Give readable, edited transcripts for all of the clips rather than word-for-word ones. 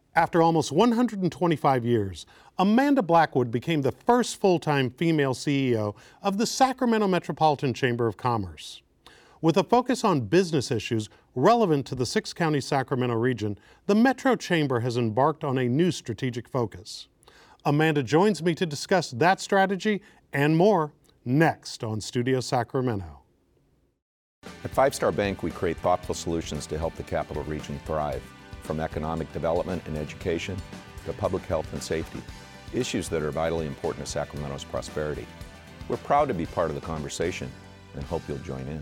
After almost 125 years, Amanda Blackwood became the first full-time female CEO of the Sacramento Metropolitan Chamber of Commerce. With a focus on business issues relevant to the six-county Sacramento region, the Metro Chamber has embarked on a new strategic focus. Amanda joins me to discuss that strategy and more next on Studio Sacramento. At Five Star Bank, we create thoughtful solutions to help the Capital Region thrive, from economic development and education to public health and safety, issues that are vitally important to Sacramento's prosperity. We're proud to be part of the conversation and hope you'll join in.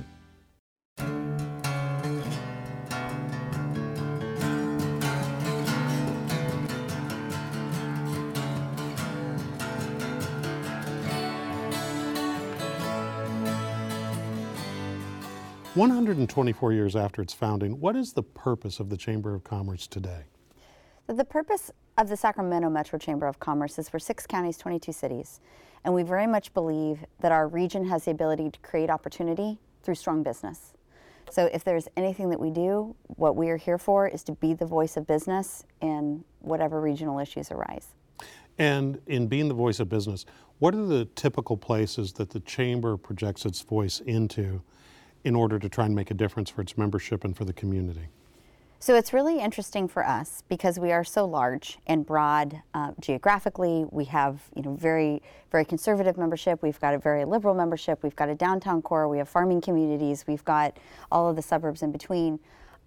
124 years after its founding, what is the purpose of the Chamber of Commerce today? The purpose of the Sacramento Metro Chamber of Commerce is for 6 counties, 22 cities. And we very much believe that our region has the ability to create opportunity through strong business. So if there's anything that we do, what we are here for is to be the voice of business in whatever regional issues arise. And in being the voice of business, what are the typical places that the Chamber projects its voice into in order to try and make a difference for its membership and for the community? So it's really interesting for us because we are so large and broad geographically. We have, very, very conservative membership. We've got a very liberal membership. We've got a downtown core. We have farming communities. We've got all of the suburbs in between.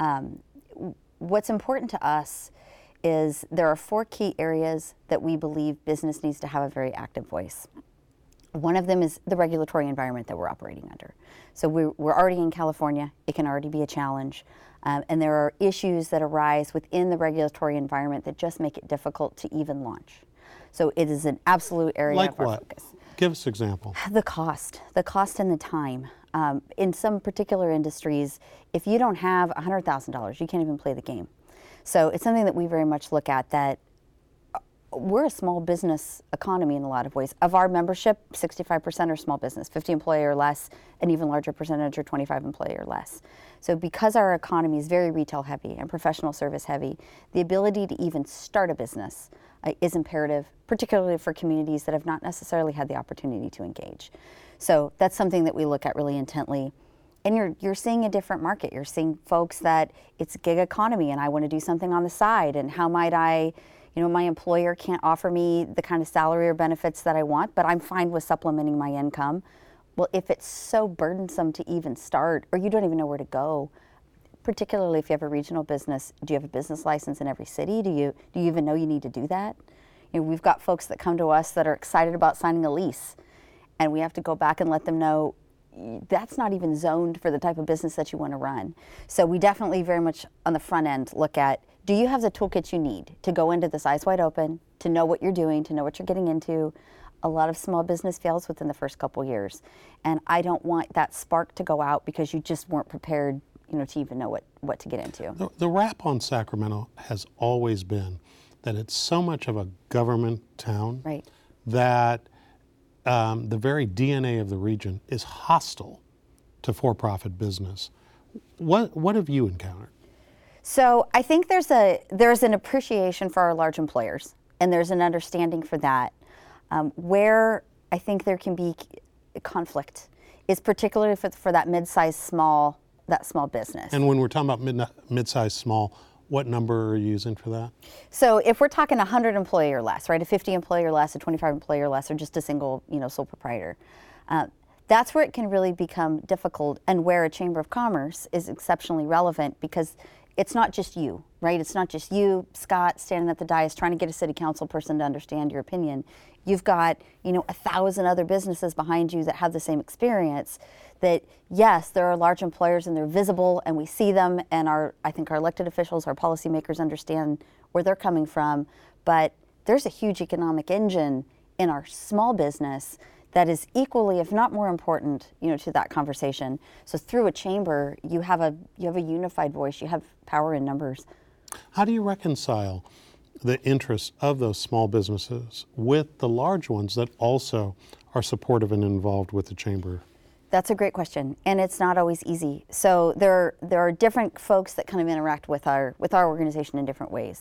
What's important to us is there are 4 key areas that we believe business needs to have a very active voice. One of them is the regulatory environment that we're operating under. So we're already in California. It can already be a challenge. And there are issues that arise within the regulatory environment that just make it difficult to even launch. So it is an absolute area of our focus. Give us an example. The cost and the time. In some particular industries, if you don't have $100,000, you can't even play the game. So it's something that we very much look at, that we're a small business economy in a lot of ways. Of our membership, 65% are small business, 50 employee or less, an even larger percentage are 25 employee or less. So because our economy is very retail heavy and professional service heavy, the ability to even start a business is imperative, particularly for communities that have not necessarily had the opportunity to engage. So that's something that we look at really intently. And you're seeing a different market. You're seeing folks that it's gig economy and I want to do something on the side, and how might I, my employer can't offer me the kind of salary or benefits that I want, but I'm fine with supplementing my income. Well, if it's so burdensome to even start, or you don't even know where to go, particularly if you have a regional business, do you have a business license in every city? Do you even know you need to do that? We've got folks that come to us that are excited about signing a lease, and we have to go back and let them know that's not even zoned for the type of business that you want to run. So we definitely very much on the front end look at, do you have the toolkits you need to go into this eyes wide open, to know what you're doing, to know what you're getting into? A lot of small business fails within the first couple years. And I don't want that spark to go out because you just weren't prepared, to even know what to get into. The rap on Sacramento has always been that it's so much of a government town, right, that the very DNA of the region is hostile to for-profit business. What have you encountered? So I think there's an appreciation for our large employers, and there's an understanding for that. Where I think there can be conflict is particularly for that mid-sized small business. And when we're talking about mid-sized small, what number are you using for that? So if we're talking 100 employee or less, right, a 50 employee or less, a 25 employee or less, or just a single, sole proprietor, that's where it can really become difficult, and where a Chamber of Commerce is exceptionally relevant, because it's not just you, right? It's not just you, Scott, standing at the dais trying to get a city council person to understand your opinion. You've got, 1,000 other businesses behind you that have the same experience. That yes, there are large employers and they're visible and we see them, and I think our elected officials, our policymakers understand where they're coming from, but there's a huge economic engine in our small business that is equally, if not more important, to that conversation. So through a chamber, you have a unified voice. You have power in numbers. How do you reconcile the interests of those small businesses with the large ones that also are supportive and involved with the chamber? That's a great question, and it's not always easy. So there are different folks that kind of interact with our organization in different ways.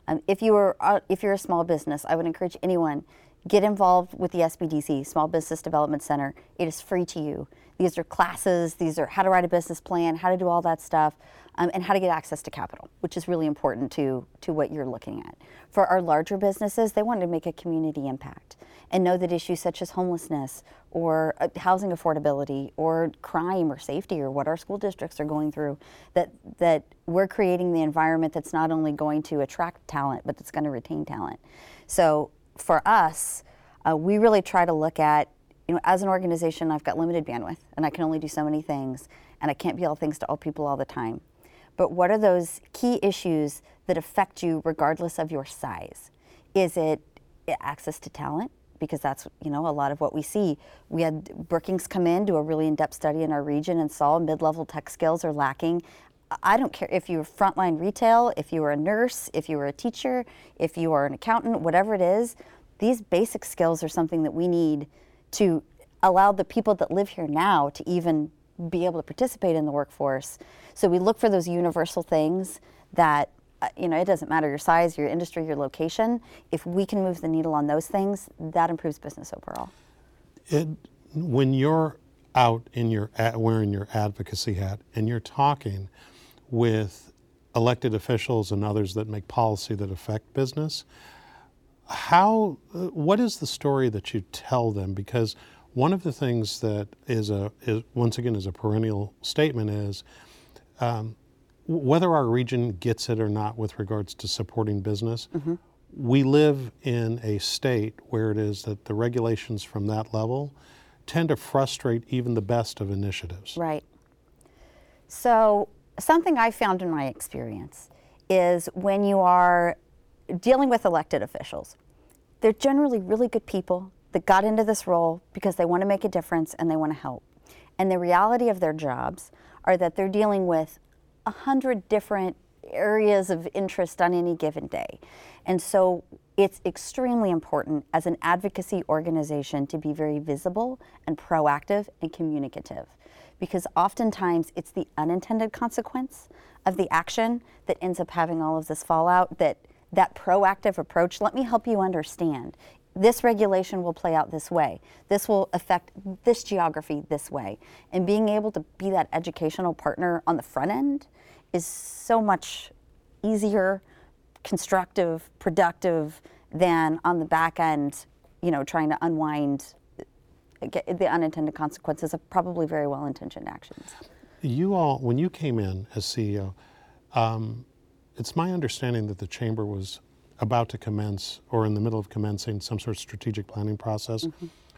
If you're a small business, I would encourage anyone, get involved with the SBDC, Small Business Development Center. It is free to you. These are classes, these are how to write a business plan, how to do all that stuff, and how to get access to capital, which is really important to what you're looking at. For our larger businesses, they want to make a community impact and know that issues such as homelessness or housing affordability or crime or safety or what our school districts are going through, that we're creating the environment that's not only going to attract talent, but that's going to retain talent. So for us, we really try to look at, as an organization, I've got limited bandwidth and I can only do so many things and I can't be all things to all people all the time. But what are those key issues that affect you regardless of your size? Is it access to talent? Because that's, a lot of what we see. We had Brookings come in, do a really in-depth study in our region and saw mid-level tech skills are lacking. I don't care if you're frontline retail, if you were a nurse, if you were a teacher, if you are an accountant, whatever it is, these basic skills are something that we need to allow the people that live here now to even be able to participate in the workforce. So we look for those universal things that, it doesn't matter your size, your industry, your location. If we can move the needle on those things, that improves business overall. When you're out wearing your advocacy hat and you're talking with elected officials and others that make policy that affect business, what is the story that you tell them? Because one of the things that is once again a perennial statement is whether our region gets it or not with regards to supporting business, we live in a state where it is that the regulations from that level tend to frustrate even the best of initiatives. Right. So something I found in my experience is when you are dealing with elected officials, they're generally really good people that got into this role because they want to make a difference and they want to help. And the reality of their jobs are that they're dealing with 100 different areas of interest on any given day. And so it's extremely important as an advocacy organization to be very visible and proactive and communicative, because oftentimes it's the unintended consequence of the action that ends up having all of this fallout. That proactive approach, let me help you understand. This regulation will play out this way. This will affect this geography this way. And being able to be that educational partner on the front end is so much easier, constructive, productive than on the back end, trying to unwind the unintended consequences of probably very well-intentioned actions. You all, when you came in as CEO, it's my understanding that the Chamber was about to commence or in the middle of commencing some sort of strategic planning process.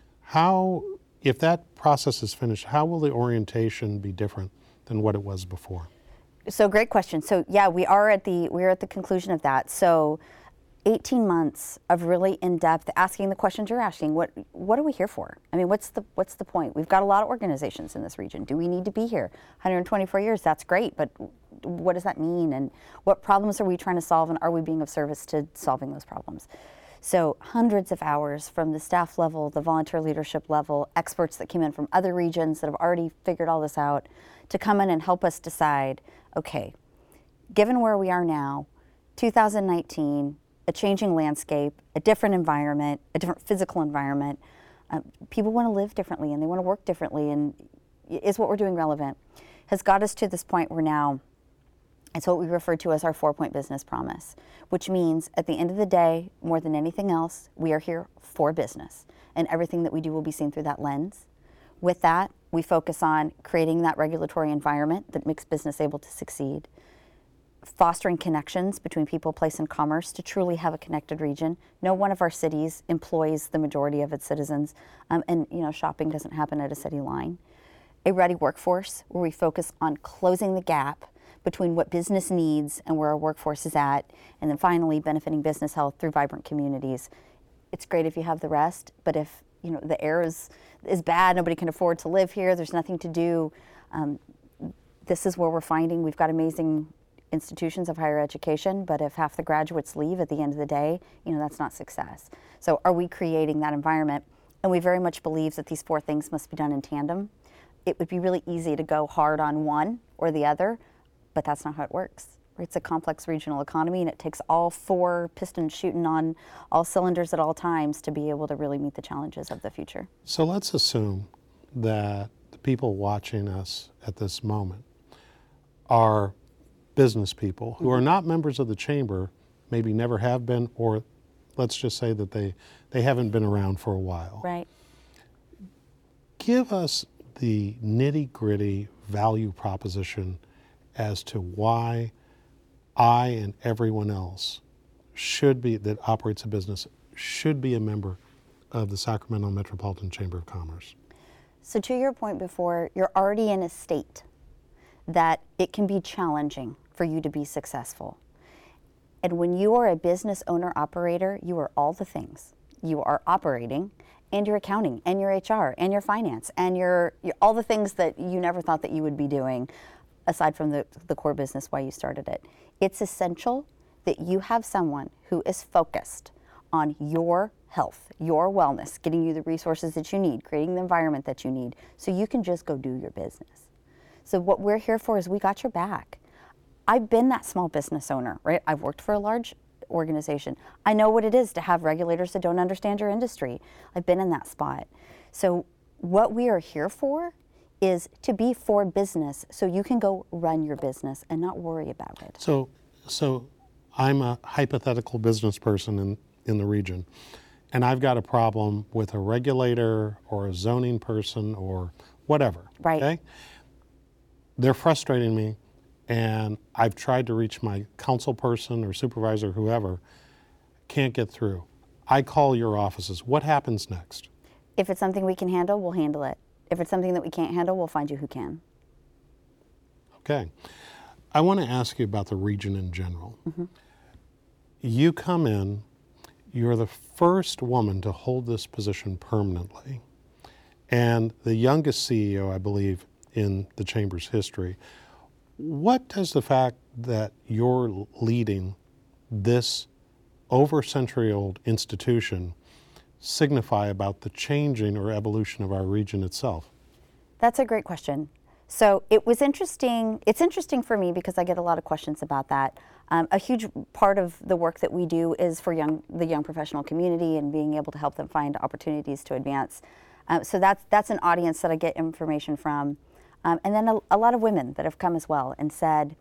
If that process is finished, how will the orientation be different than what it was before? So great question. So yeah, we're at the conclusion of that. So 18 months of really in-depth asking the questions you're asking. What are we here for? I mean, what's the point? We've got a lot of organizations in this region. Do we need to be here? 124 years, that's great, but what does that mean? And what problems are we trying to solve, and are we being of service to solving those problems? So hundreds of hours from the staff level, the volunteer leadership level, experts that came in from other regions that have already figured all this out to come in and help us decide, okay, given where we are now, 2019, a changing landscape, a different environment, a different physical environment. People want to live differently and they want to work differently, and is what we're doing relevant? Has got us to this point where now it's what we refer to as our 4-point business promise, which means at the end of the day, more than anything else, we are here for business, and everything that we do will be seen through that lens. With that, we focus on creating that regulatory environment that makes business able to succeed, fostering connections between people, place, and commerce to truly have a connected region. No one of our cities employs the majority of its citizens, and shopping doesn't happen at a city line. A ready workforce where we focus on closing the gap between what business needs and where our workforce is at, and then finally benefiting business health through vibrant communities. It's great if you have the rest, but if the air is bad, nobody can afford to live here, there's nothing to do. This is where we're finding we've got amazing institutions of higher education, but if half the graduates leave at the end of the day, that's not success. So are we creating that environment? And we very much believe that these 4 things must be done in tandem. It would be really easy to go hard on one or the other, but that's not how it works, It's a complex regional economy, and it takes all 4 pistons shooting on all cylinders at all times to be able to really meet the challenges of the future. So let's assume that the people watching us at this moment are business people who are not members of the chamber, maybe never have been, or let's just say that they haven't been around for a while. Right. Give us the nitty-gritty value proposition as to why I and everyone else that operates a business should be a member of the Sacramento Metropolitan Chamber of Commerce. So to your point before, you're already in a state that it can be challenging for you to be successful. And when you are a business owner operator, you are all the things. You are operating, and your accounting, and your HR, and your finance, and your all the things that you never thought that you would be doing, aside from the core business why you started it. It's essential that you have someone who is focused on your health, your wellness, getting you the resources that you need, creating the environment that you need, so you can just go do your business. So what we're here for is we got your back. I've been that small business owner, right? I've worked for a large organization. I know what it is to have regulators that don't understand your industry. I've been in that spot. So what we are here for is to be for business so you can go run your business and not worry about it. So I'm a hypothetical business person in the region, and I've got a problem with a regulator or a zoning person or whatever. Right. Okay? They're frustrating me, and I've tried to reach my council person or supervisor, whoever, can't get through. I call your offices. What happens next? If it's something we can handle, we'll handle it. If it's something that we can't handle, we'll find you who can. Okay. I want to ask you about the region in general. Mm-hmm. You come in, you're the first woman to hold this position permanently, and the youngest CEO, I believe, in the Chamber's history. What does the fact that you're leading this over-century-old institution signify about the changing or evolution of our region itself? That's a great question. So it was interesting. It's interesting for me because I get a lot of questions about that. A huge part of the work that we do is for the young professional community and being able to help them find opportunities to advance. So that's an audience that I get information from. And then a lot of women that have come as well and said,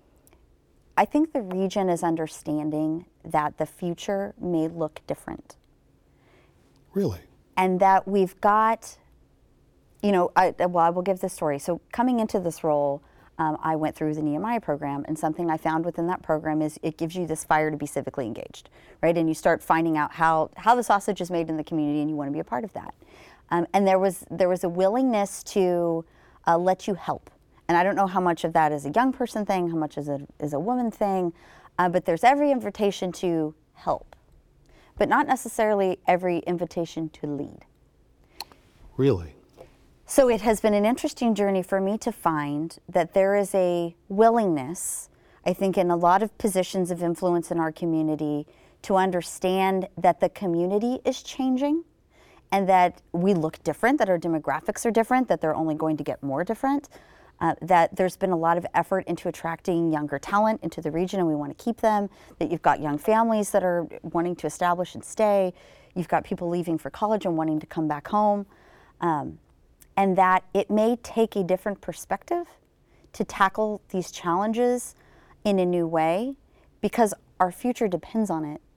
I think the region is understanding that the future may look different. Really? And that we've got, I will give this story. So coming into this role, I went through the Nehemiah program, and something I found within that program is it gives you this fire to be civically engaged, right? And you start finding out how the sausage is made in the community, and you want to be a part of that. And there was a willingness to let you help. And I don't know how much of that is a young person thing, how much is a woman thing, but there's every invitation to help, but not necessarily every invitation to lead. Really? So it has been an interesting journey for me to find that there is a willingness, I think, in a lot of positions of influence in our community to understand that the community is changing and that we look different, that our demographics are different, that they're only going to get more different, that there's been a lot of effort into attracting younger talent into the region and we want to keep them, that you've got young families that are wanting to establish and stay, you've got people leaving for college and wanting to come back home, and that it may take a different perspective to tackle these challenges in a new way because our future depends on it.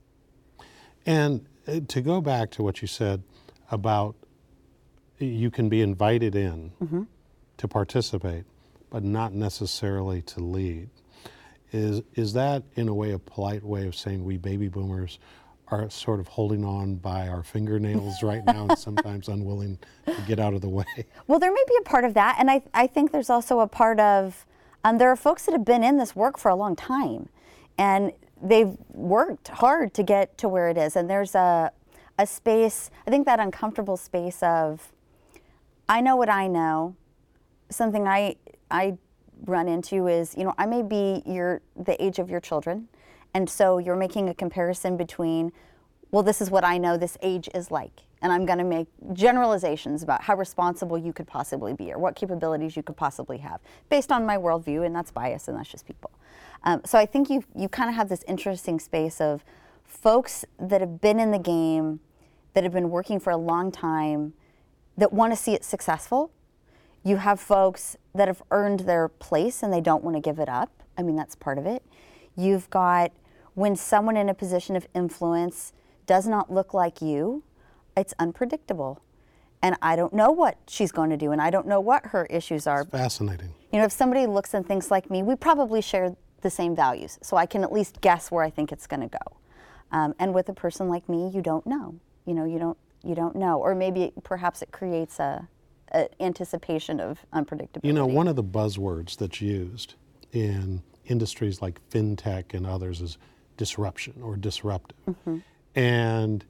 And to go back to what you said about you can be invited in to participate, but not necessarily to lead, is that in a way a polite way of saying we baby boomers are sort of holding on by our fingernails right now and sometimes unwilling to get out of the way? Well, there may be a part of that, and I think there's also a part of, there are folks that have been in this work for a long time, and they've worked hard to get to where it is, and there's a space, I think that uncomfortable space of, I know what I know. Something I run into is, I may be the age of your children, and so you're making a comparison between well, this is what I know this age is like, and I'm going to make generalizations about how responsible you could possibly be or what capabilities you could possibly have based on my worldview, and that's bias, and that's just people. So I think you kind of have this interesting space of folks that have been in the game, that have been working for a long time, that want to see it successful. You have folks that have earned their place and they don't want to give it up. I mean, that's part of it. You've got when someone in a position of influence does not look like you, it's unpredictable. And I don't know what she's going to do, and I don't know what her issues are. It's fascinating. You know, if somebody looks and thinks like me, we probably share the same values, so I can at least guess where I think it's going to go. And with a person like me, you don't know. You know, you don't know, or maybe perhaps it creates a anticipation of unpredictability. You know, one of the buzzwords that's used in industries like fintech and others is disruption or disruptive. Mm-hmm. And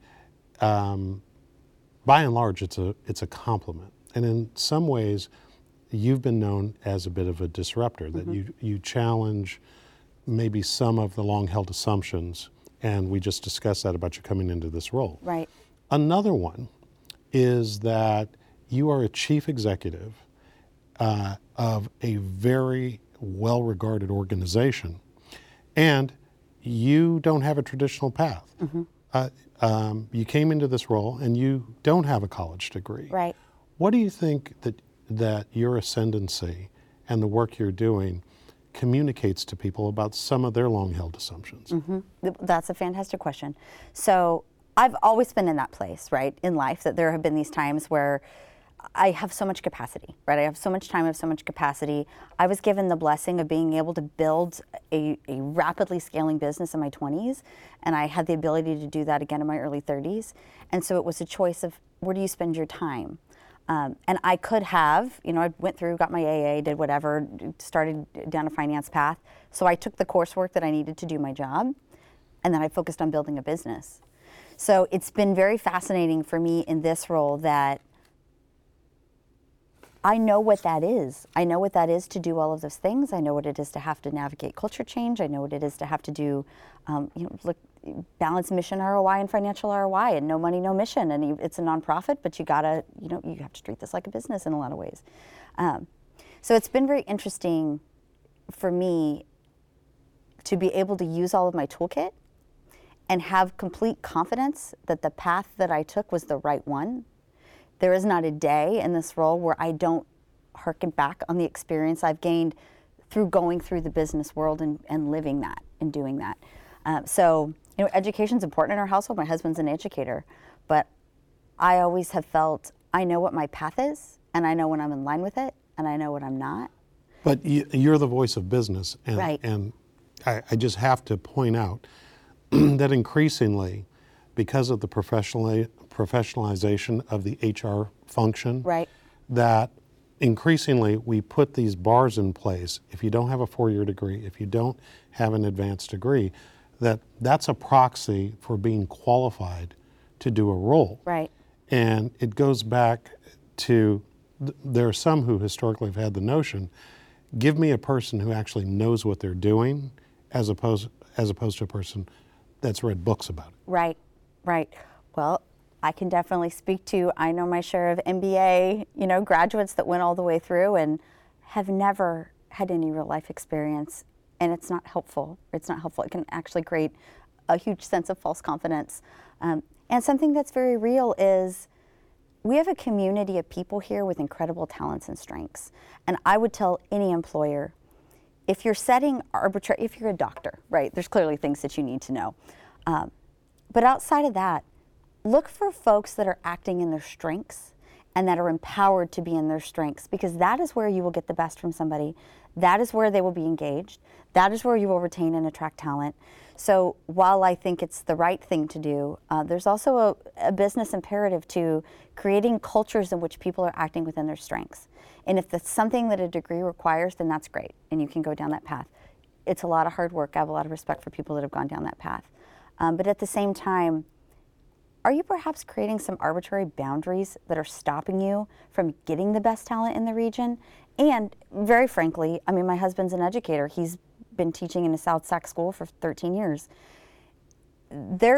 by and large, it's a compliment. And in some ways, you've been known as a bit of a disruptor, that you challenge maybe some of the long-held assumptions, and we just discussed that about you coming into this role. Right. Another one is that you are a chief executive of a very well-regarded organization, and you don't have a traditional path. Mm-hmm. You came into this role and you don't have a college degree. Right. What do you think that your ascendancy and the work you're doing communicates to people about some of their long-held assumptions? Mm-hmm. That's a fantastic question. So I've always been in that place, right, in life, that there have been these times where I have so much capacity, right? I have so much time, I have so much capacity. I was given the blessing of being able to build a rapidly scaling business in my 20s, and I had the ability to do that again in my early 30s. And so it was a choice of where do you spend your time? And I could have, you know, I went through, got my AA, did whatever, started down a finance path. So I took the coursework that I needed to do my job, and then I focused on building a business. So it's been very fascinating for me in this role that I know what that is. I know what that is to do all of those things. I know what it is to have to navigate culture change. I know what it is to have to do, balance mission ROI and financial ROI, and no money, no mission. And it's a nonprofit, but you gotta, you have to treat this like a business in a lot of ways. So it's been very interesting for me to be able to use all of my toolkit and have complete confidence that the path that I took was the right one. There is not a day in this role where I don't harken back on the experience I've gained through going through the business world and living that and doing that. So, education's important in our household. My husband's an educator, but I always have felt I know what my path is, and I know when I'm in line with it, and I know when I'm not. But you're the voice of business, and, right. And I just have to point out that increasingly, because of the professionalization of the HR function, right, that increasingly we put these bars in place. If you don't have a 4-year degree, if you don't have an advanced degree, that's a proxy for being qualified to do a role. Right. And it goes back to, there are some who historically have had the notion, give me a person who actually knows what they're doing as opposed to a person that's read books about it. Right, right. Well, I can definitely speak to, I know my share of MBA, graduates that went all the way through and have never had any real life experience, and it's not helpful. It's not helpful. It can actually create a huge sense of false confidence. And something that's very real is we have a community of people here with incredible talents and strengths. And I would tell any employer, if you're setting arbitrary, if you're a doctor, right, there's clearly things that you need to know. But outside of that, look for folks that are acting in their strengths and that are empowered to be in their strengths, because that is where you will get the best from somebody. That is where they will be engaged. That is where you will retain and attract talent. So while I think it's the right thing to do, there's also a business imperative to creating cultures in which people are acting within their strengths. And if that's something that a degree requires, then that's great, and you can go down that path. It's a lot of hard work. I have a lot of respect for people that have gone down that path. But at the same time, are you perhaps creating some arbitrary boundaries that are stopping you from getting the best talent in the region? And very frankly, I mean, my husband's an educator. He's been teaching in a South Sac school for 13 years.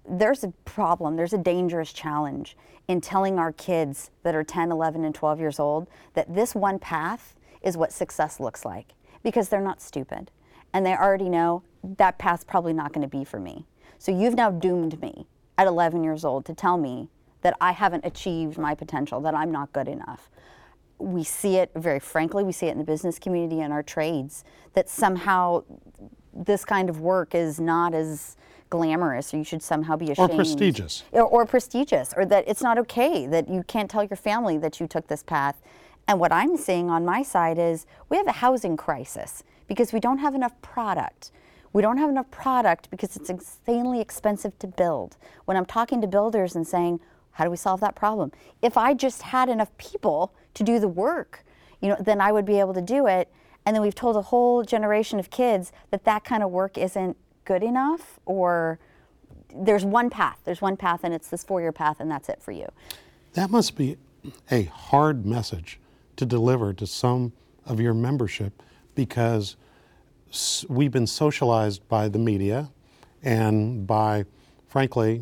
there's a problem, there's a dangerous challenge in telling our kids that are 10, 11, and 12 years old that this one path is what success looks like, because they're not stupid. And they already know that path's probably not going to be for me. So you've now doomed me at 11 years old to tell me that I haven't achieved my potential, that I'm not good enough. We see it, very frankly, we see it in the business community and our trades, that somehow this kind of work is not as glamorous, or you should somehow be ashamed. Or prestigious. Or prestigious, or that it's not okay, that you can't tell your family that you took this path. And what I'm seeing on my side is we have a housing crisis because we don't have enough product. We don't have enough product because it's insanely expensive to build. When I'm talking to builders and saying, how do we solve that problem? If I just had enough people to do the work, then I would be able to do it. And then we've told a whole generation of kids that that kind of work isn't good enough, or there's one path and it's this 4-year path and that's it for you. That must be a hard message to deliver to some of your membership, because we've been socialized by the media and by, frankly,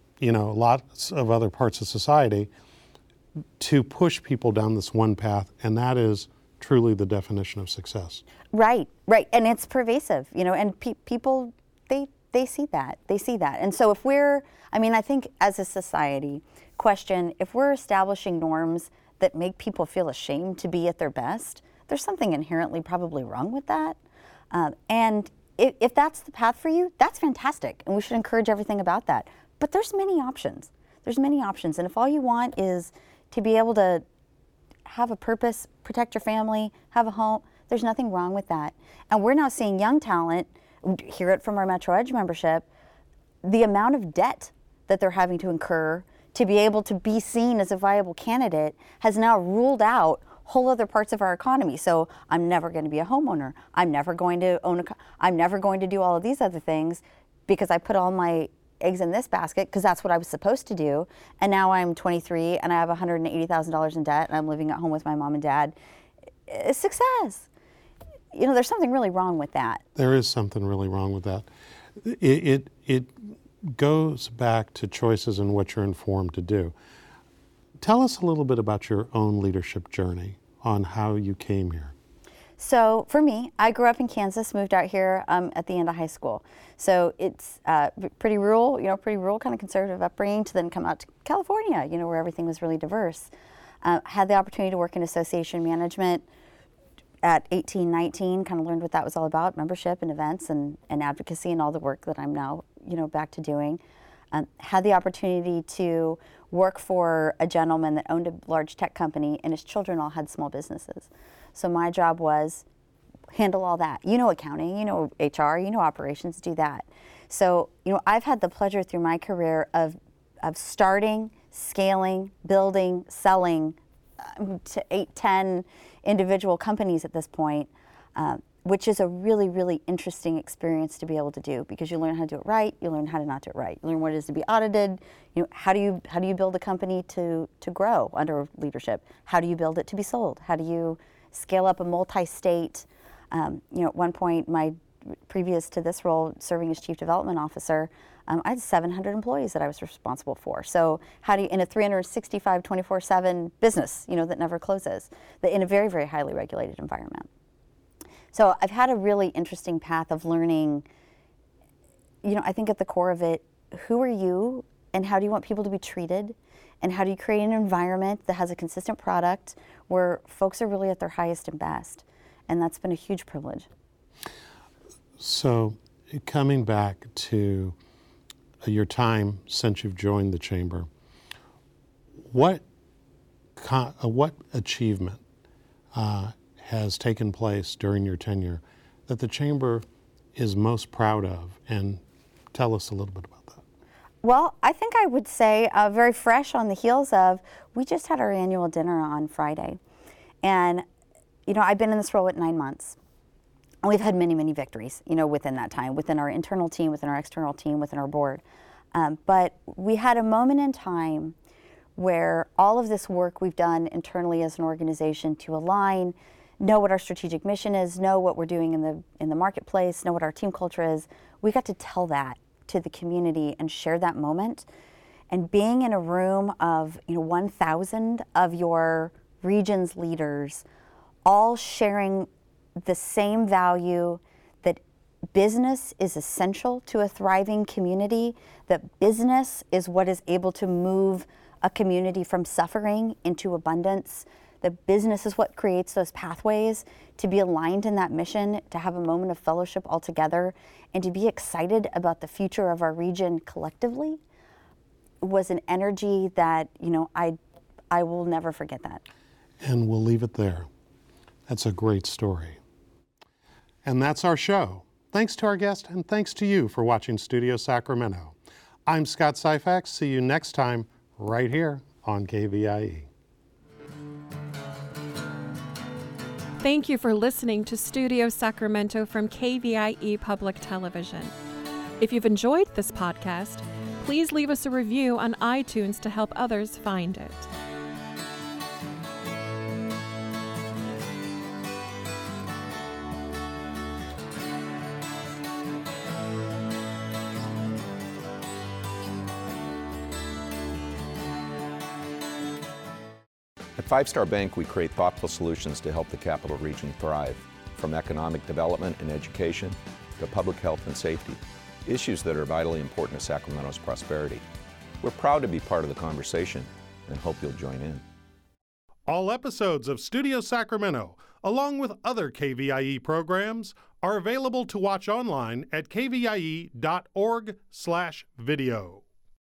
lots of other parts of society to push people down this one path, and that is truly the definition of success. Right, and it's pervasive, and people, they see that. And so I think as a society, question, if we're establishing norms that make people feel ashamed to be at their best, there's something inherently probably wrong with that. And if that's the path for you, that's fantastic, and we should encourage everything about that. But there's many options. And if all you want is to be able to have a purpose, protect your family, have a home, there's nothing wrong with that. And we're now seeing young talent, hear it from our Metro Edge membership, the amount of debt that they're having to incur to be able to be seen as a viable candidate has now ruled out whole other parts of our economy. So I'm never going to be a homeowner. I'm never going to I'm never going to do all of these other things because I put all my eggs in this basket because that's what I was supposed to do. And now I'm 23 and I have $180,000 in debt and I'm living at home with my mom and dad. It's success. There's something really wrong with that. There is something really wrong with that. It goes back to choices and what you're informed to do. Tell us a little bit about your own leadership journey on how you came here. So for me, I grew up in Kansas, moved out here at the end of high school. So it's pretty rural, kind of conservative upbringing, to then come out to California, where everything was really diverse. Had the opportunity to work in association management at 18, 19, kind of learned what that was all about, membership and events and advocacy and all the work that I'm now, back to doing. Had the opportunity to work for a gentleman that owned a large tech company, and his children all had small businesses. So my job was handle all that. Accounting, HR, operations, do that. So, I've had the pleasure through my career of starting, scaling, building, selling to 8, 10 individual companies at this point, which is a really, really interesting experience to be able to do, because you learn how to do it right, you learn how to not do it right, you learn what it is to be audited, how do you build a company to grow under leadership? How do you build it to be sold? How do you scale up a multi-state? At one point, previous to this role, serving as Chief Development Officer, I had 700 employees that I was responsible for. So how do you, in a 365, 24/7 business, that never closes, in a very, very highly regulated environment. So I've had a really interesting path of learning, I think at the core of it, who are you and how do you want people to be treated? And how do you create an environment that has a consistent product where folks are really at their highest and best? And that's been a huge privilege. So coming back to your time since you've joined the Chamber, what achievement has taken place during your tenure that the Chamber is most proud of? And tell us a little bit about that. Well, I think I would say very fresh on the heels of, we just had our annual dinner on Friday. And, I've been in this role at 9 months. And we've had many, many victories, within that time, within our internal team, within our external team, within our board. But we had a moment in time where all of this work we've done internally as an organization to align, know what our strategic mission is, know what we're doing in the marketplace, know what our team culture is, we got to tell that to the community and share that moment. And being in a room of 1,000 of your region's leaders, all sharing the same value that business is essential to a thriving community, that business is what is able to move a community from suffering into abundance, that business is what creates those pathways, to be aligned in that mission, to have a moment of fellowship all together, and to be excited about the future of our region collectively was an energy that, I will never forget that. And we'll leave it there. That's a great story. And that's our show. Thanks to our guest, and thanks to you for watching Studio Sacramento. I'm Scott Syphax. See you next time right here on KVIE. Thank you for listening to Studio Sacramento from KVIE Public Television. If you've enjoyed this podcast, please leave us a review on iTunes to help others find it. At Five Star Bank, we create thoughtful solutions to help the Capital Region thrive, from economic development and education to public health and safety, issues that are vitally important to Sacramento's prosperity. We're proud to be part of the conversation and hope you'll join in. All episodes of Studio Sacramento, along with other KVIE programs, are available to watch online at kvie.org/video.